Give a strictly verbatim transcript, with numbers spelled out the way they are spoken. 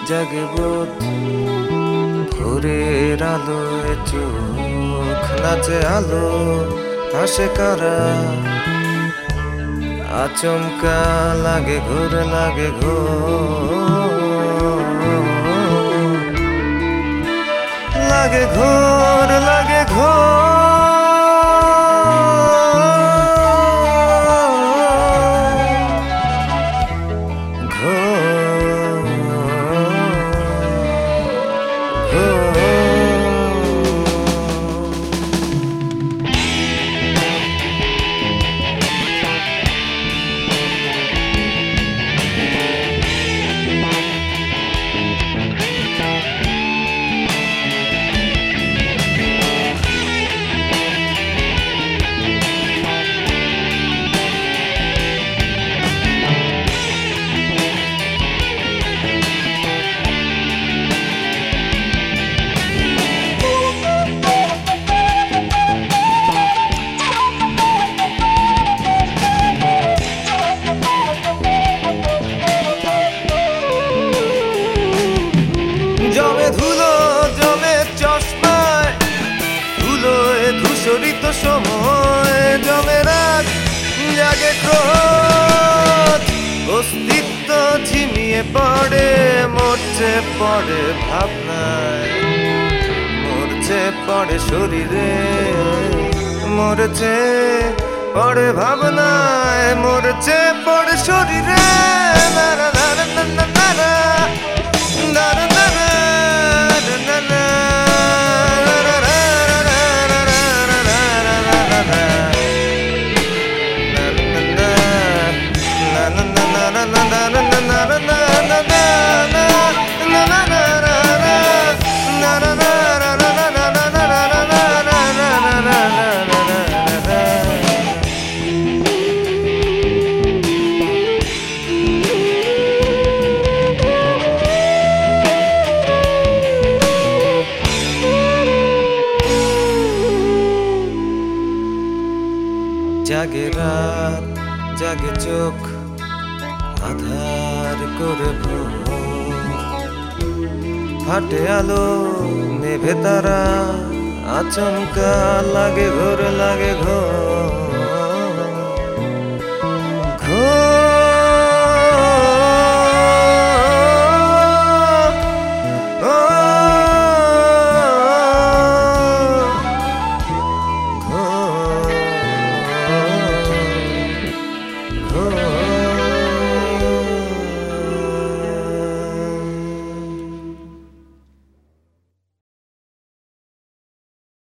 জাগে বোধ ভোরের আলোয় চোখ নাচে আলো হাসে কারা আচমকা লাগে ঘোর লাগে ঘোর লাগে ঘোর লাগে ঘোর ধুলো জমে চশমায় ধুলোয় ধূসরিত সময় জমে রাত জাগে ক্রোধ অস্তিত্ব ঝিমিয়ে পড়ে মরছে পড়ে ভাবনায় মরছে পড়ে শরীরে মরছে পড়ে ভাবনায় মরছে পড়ে শরীরে নারা নারা নারা নারা নারা নারা জাগে রাত জাগে চোখ আধার করে ফাটে আলো নেভে তারা আচমকা লাগে ঘোর লাগে ঘোর